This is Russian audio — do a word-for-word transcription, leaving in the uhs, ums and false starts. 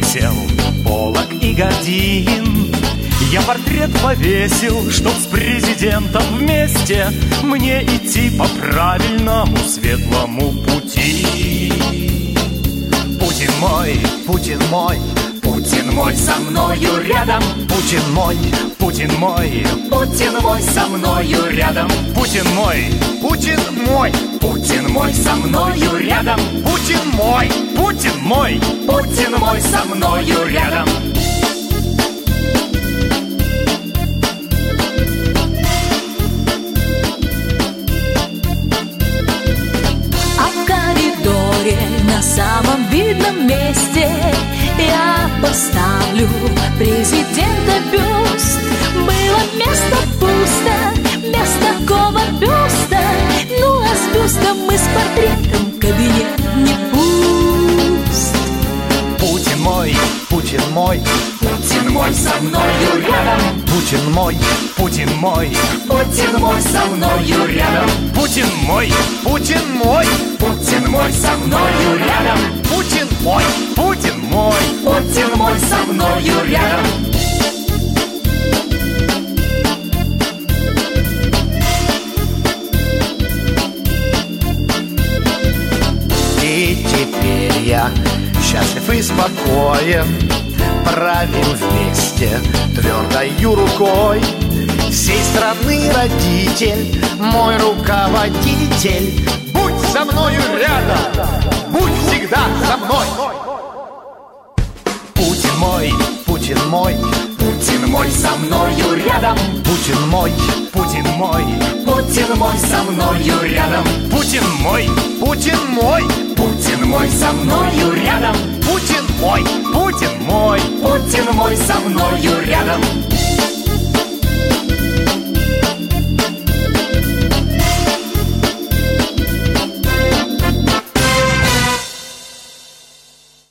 кресел, полок и гардин. Я портрет повесил, чтоб с президентом вместе мне идти по правильному светлому пути. Путин мой, Путин мой, Путин мой со мною рядом. Путин мой, Путин мой, Путин мой со мною рядом. Путин мой, Путин мой, Путин мой со мною рядом. Путин мой, Путин мой, Путин мой со мною рядом. На самом видном месте я поставлю президента бюст. Было место пусто, без такого бюста. Ну а с бюстом и с портретом кабинет не пуст. Путин мой, Путин мой, Путин мой со мною рядом. Путин мой, Путин мой, Путин мой со мною рядом. Путин мой, Путин мой, Путин мой со мною рядом. Путин мой, Путин мой, Путин мой со мною рядом. И теперь я счастлив и спокоен, правим вместе твердою рукой. Всей страны родитель, мой руководитель. Будь со мною рядом, будь всегда со мной. Путин мой, Путин мой, Путин мой со мною рядом. Путин мой, Путин мой, Путин мой со мною рядом. Путин мой, Путин мой, Путин мой со мною рядом. Путин мой, Путин мой, Путин мой со мною рядом.